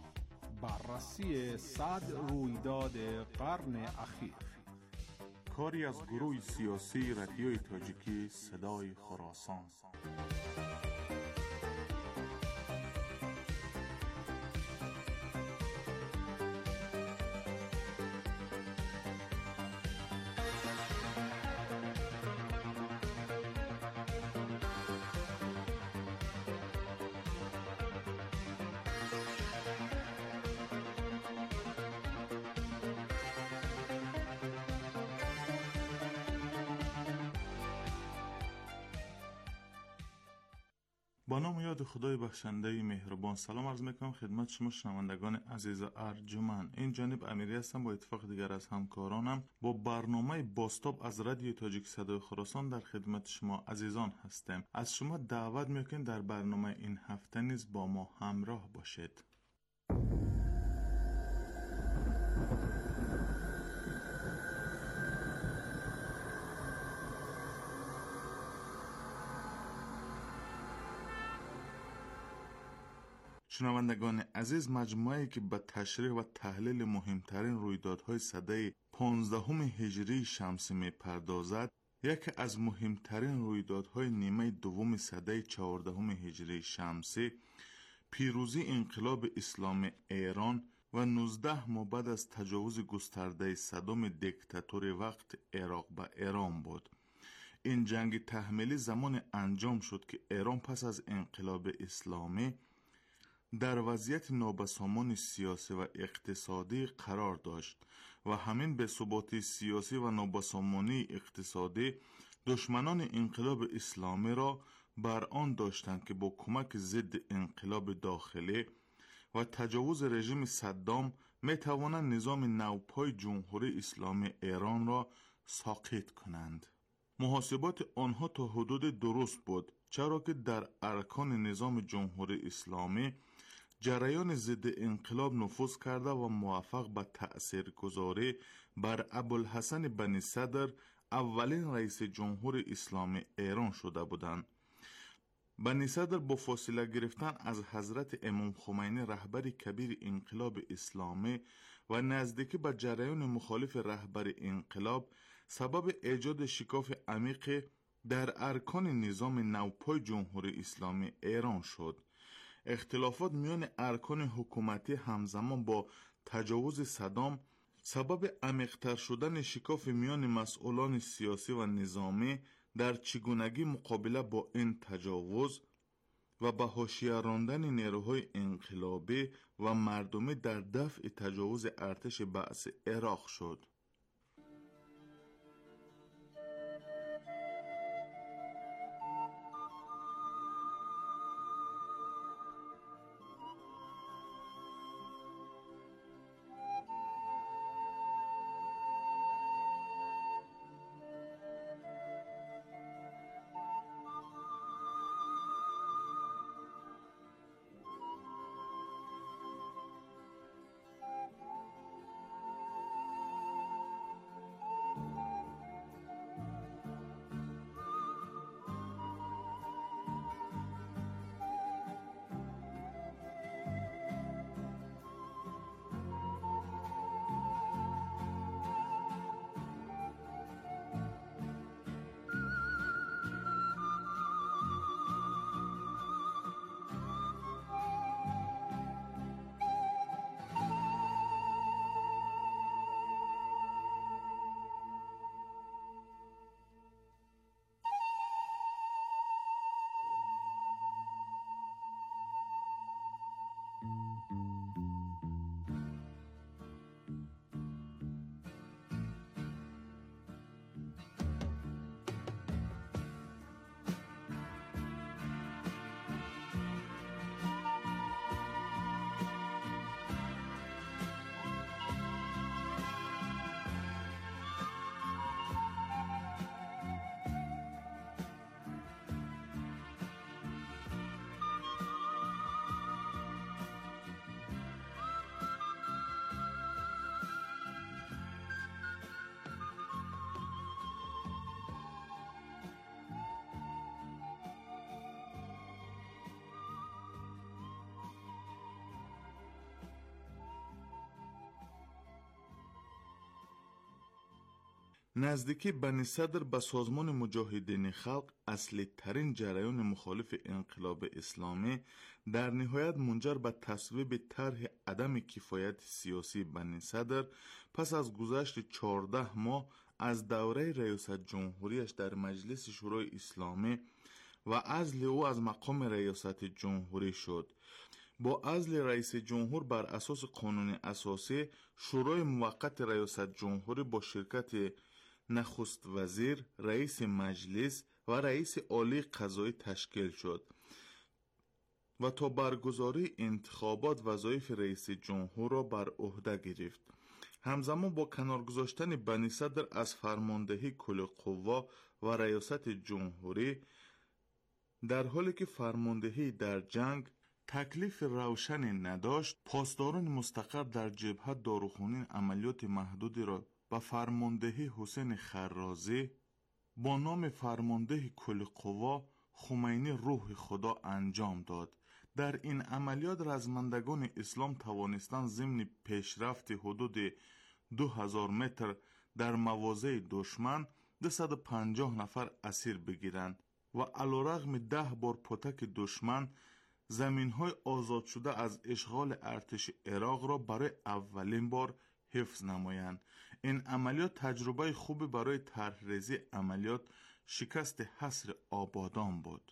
بررسی صد رویداد قرن اخیر.
کاری از گروه سیاسی رادیوی تاجیکی صدای خراسان. با نام و یاد خدای بخشنده مهربان سلام عرض میکنم خدمت شما شنوندگان عزیز ارجمند. این جانب امیری هستم، با اتفاق دیگر از همکارانم با برنامه بازتاب از رادیو تاجیک صدای خراسان در خدمت شما عزیزان هستم. از شما دعوت میکنم در برنامه این هفته نیز با ما همراه باشید. شنوندگان عزیز، مجموعه‌ای که به تشریح و تحلیل مهمترین رویدادهای سده پانزدهم هجری شمسی می‌پردازد، یکی از مهمترین رویدادهای نیمه دوم سده چهاردهم هجری شمسی، پیروزی انقلاب اسلامی ایران و نوزده ماه بعد از تجاوز گسترده صدام دیکتاتور وقت عراق به ایران بود. این جنگ تحمیلی زمان انجام شد که ایران پس از انقلاب اسلامی در وضعیت نابسامان سیاسی و اقتصادی قرار داشت و همین به ثباتی سیاسی و نابسامانی اقتصادی دشمنان انقلاب اسلامی را بر آن داشتند که با کمک ضد انقلاب داخلی و تجاوز رژیم صدام می توانند نظام نوپای جمهوری اسلامی ایران را ساقط کنند. محاسبات آنها تا حدود درست بود، چرا که در ارکان نظام جمهوری اسلامی جریان ضد انقلاب نفوذ کرده و موفق به تأثیرگذاری بر ابوالحسن بنی صدر، اولین رئیس جمهور اسلامی ایران شده بودند. بنی صدر با فاصله گرفتن از حضرت امام خمینی رهبر کبیر انقلاب اسلامی و نزدیکی به جریان مخالف رهبر انقلاب سبب ایجاد شکاف عمیق در ارکان نظام نوپای جمهوری اسلامی ایران شد. اختلافات میان ارکان حکومتی همزمان با تجاوز صدام سبب عمیق‌تر شدن شکاف میان مسئولان سیاسی و نظامی در چگونگی مقابله با این تجاوز و به حاشیه راندن نیروهای انقلابی و مردمی در دفع تجاوز ارتش بعث عراق شد. نزدیکی بنی صدر به سازمان مجاهدین خلق اصلی ترین جریان مخالف انقلاب اسلامی در نهایت منجر به تصویب طرح عدم کفایت سیاسی بنی صدر پس از گذشت چهارده ماه از دوره ریاست جمهوریش در مجلس شورای اسلامی و عزل او از مقام ریاست جمهوری شد. با عزل رئیس جمهور بر اساس قانون اساسی، شورای موقت ریاست جمهوری با شرکت نخست وزیر، رئیس مجلس و رئیس عالی قضایی تشکیل شد و تا برگزاری انتخابات وظایف رئیس جمهور را بر عهده گرفت. همزمان با کنار گذاشتن بنی صدر از فرماندهی کل قوا و ریاست جمهوری، در حالی که فرماندهی در جنگ تکلیف روشنی نداشت، پاسداران مستقر در جبهه داروخانه عملیات محدودی را به فرماندهی حسین خرازی با نام فرمانده کل قوا خمینی روح خدا انجام داد. در این عملیات رزمندگان اسلام توانستند ضمن پیشرفت حدود دو هزار متر در مواضع دشمن دویست و پنجاه نفر اسیر بگیرند و علیرغم ده بار پتک دشمن زمین‌های آزاد شده از اشغال ارتش عراق را برای اولین بار حفظ نمایند. این عملیات تجربه خوبی برای طرح‌ریزی عملیات شکست حصر آبادان بود.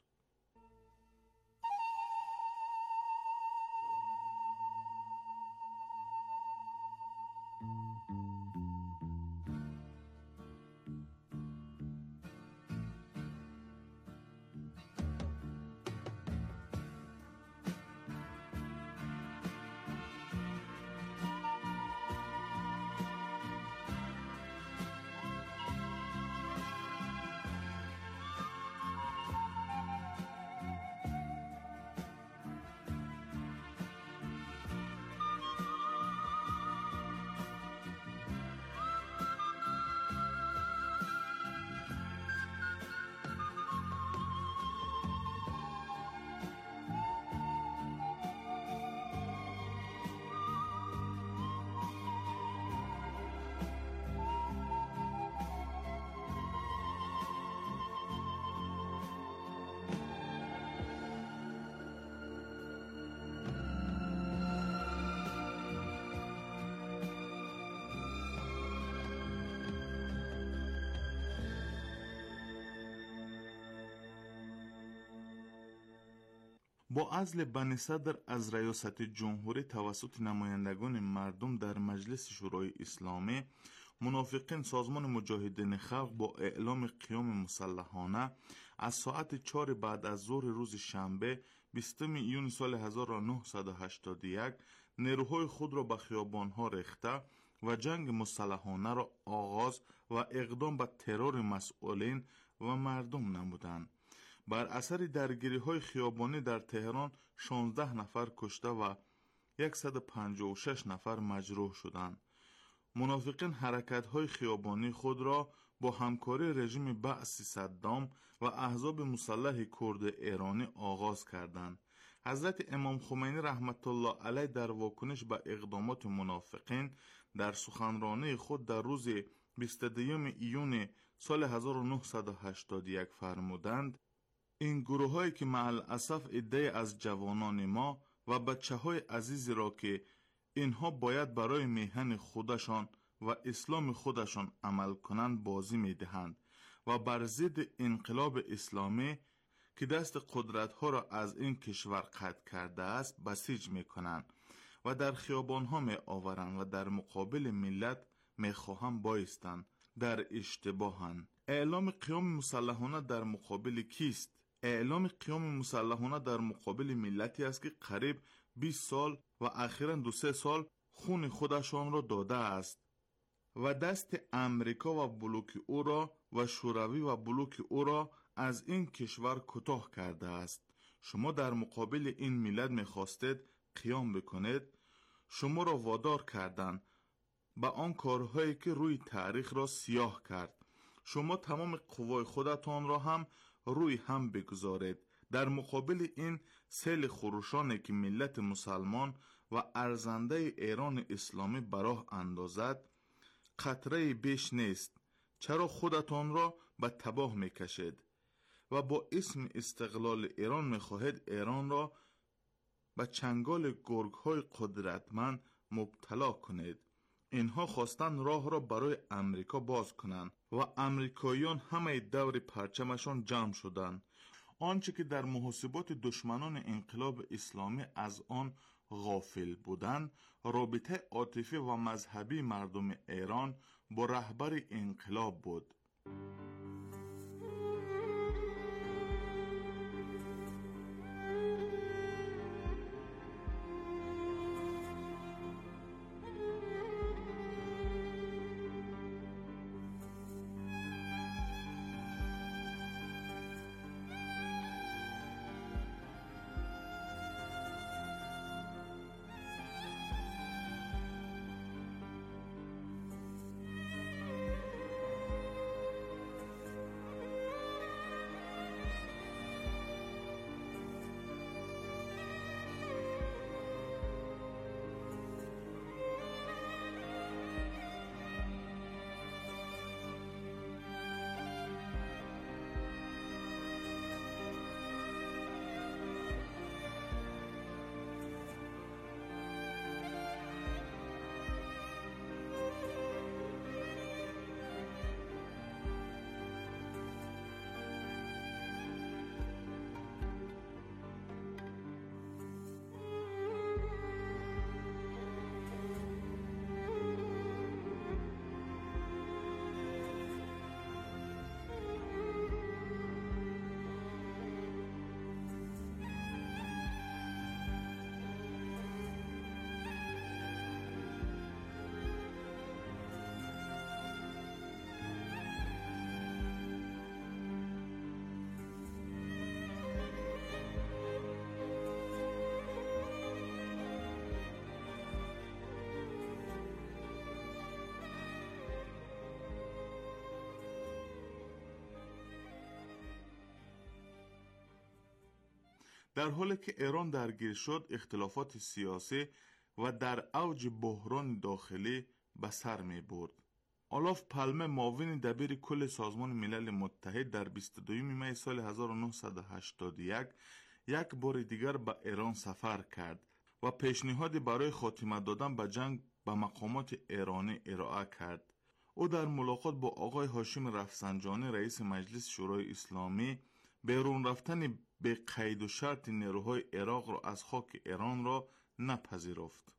با عزل بنی صدر از ریاست جمهوری توسط نمایندگان مردم در مجلس شورای اسلامی، منافقین سازمان مجاهدین خلق با اعلام قیام مسلحانه از ساعت چهار بعد از ظهر روز شنبه بیستم ایون سال هزار و نهصد و هشتاد و یک نیروهای خود را به خیابانها ریخته و جنگ مسلحانه را آغاز و اقدام به ترور مسئولین و مردم نمودند. بر اثر درگیری های خیابانی در تهران شانزده نفر کشته و صد و پنجاه و شش نفر مجروح شدند. منافقین حرکت های خیابانی خود را با همکاری رژیم بعث صدام و احزاب مسلح کرد ایرانی آغاز کردند. حضرت امام خمینی رحمت الله علیه در واکنش به اقدامات منافقین در سخنرانی خود در روز بیست و دوم ایون سال هزار و نهصد و هشتاد و یک فرمودند: این گروه هایی که مع الاسف عده از جوانان ما و بچه های عزیزی را که اینها باید برای میهن خودشان و اسلام خودشان عمل کنند بازی می دهند و بر ضد انقلاب اسلامی که دست قدرت ها را از این کشور قطع کرده است بسیج می کنند و در خیابان ها می آورند و در مقابل ملت می خواهند بایستند. در اشتباهند. اعلام قیام مسلحانه در مقابل کیست؟ اعلام قیام مسلحانه در مقابل ملتی است که قریب بیست سال و اخیراً دو سه سال خون خودشان را داده است و دست امریکا و بلوک او را و شوروی و بلوک او را از این کشور کوتاه کرده است. شما در مقابل این ملت می‌خواستید قیام بکنید. شما را وادار کردند به آن کارهایی که روی تاریخ را سیاه کرد. شما تمام قوای خودتان را هم روی هم بگذارید. در مقابل این سیل خروشانی که ملت مسلمان و ارزنده ایران اسلامی براه اندازد قطره بیش نیست. چرا خودتان را به تباه میکشید و با اسم استقلال ایران میخواهید ایران را به چنگال گرگ‌های قدرتمند مبتلا کنید؟ اینها خواستن راه را برای امریکا باز کنند و امریکاییان همه دور پرچمشان جمع شدند. آنچه که در محاسبات دشمنان انقلاب اسلامی از آن غافل بودند، رابطه عاطفی و مذهبی مردم ایران با رهبر انقلاب بود. در حالی که ایران درگیر شد، اختلافات سیاسی و در اوج بحران داخلی به سر می برد. آلاف پالمه، معاون دبیر کل سازمان ملل متحد، در بیست و دوم می سال هزار و نهصد و هشتاد و یک یک بار دیگر به ایران سفر کرد و پیشنهادی برای خاتمه دادن به جنگ به مقامات ایرانی ارائه کرد. او در ملاقات با آقای هاشم رفسنجانی، رئیس مجلس شورای اسلامی، بیرون رفتن به قید و شرط نیروهای عراق را از خاک ایران را نپذیرفت.